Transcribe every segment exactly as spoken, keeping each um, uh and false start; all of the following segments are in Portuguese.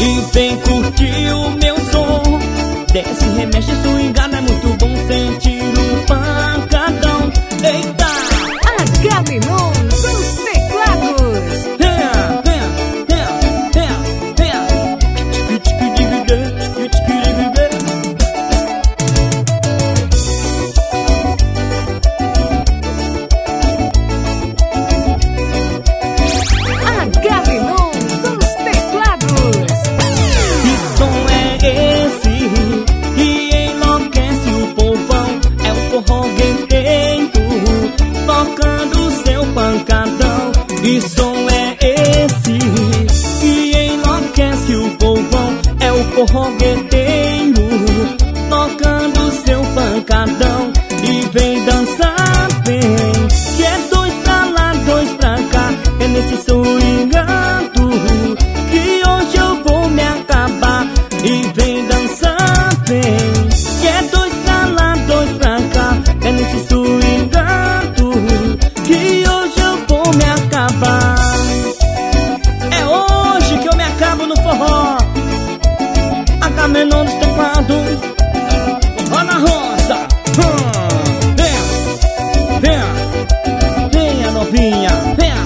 e vem curtir o meu som. Desce, remexe, swingada, é muito bom sentir o pancadão. Eita! Agamenon dos teclados. Venha, venha, venha, venha, venha. Agamenon dos teclados. Que som é esse que enlouquece o povão? É o forró guerreiro tocando seu pancadão. Que som é esse que enlouquece o povão? É o forró guerreiro tocando seu pancadão. E vem dançar, vem, que é dois pra lá, dois pra cá. É nesse swingado que hoje eu vou me acabar. E vem dançar, vem, que é dois pra lá, dois pra cá. É nesse swingado que hoje eu vou me acabar. É hoje que eu me acabo no forró. Agamenon dos teclados, forró na roça. Hum, venha, venha, venha novinha, venha.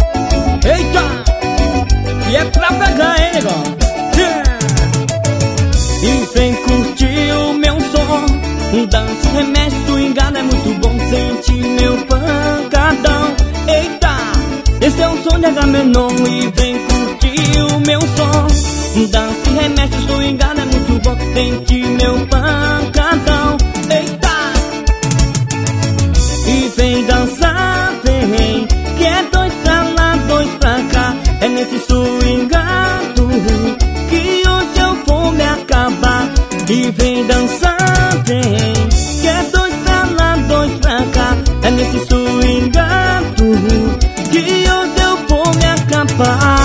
Eita! E é pra pegar, hein, negão? Yeah. E vem curtir o meu som. Dança, remexe, swingada, é muito bom sentir meu pancadão. Eita! Esse é o som de Agamenon e vem curtir o meu som. Dança, remexe, swingada, é muito bom sentir meu pancadão. Eita! E vem dançar, vem, que é dois pra lá, dois pra cá. É nesse swingado que hoje eu vou me acabar. E vem dançar, vem, que é dois pra lá, dois pra cá. É nesse swingado que hoje eu vou me acabar.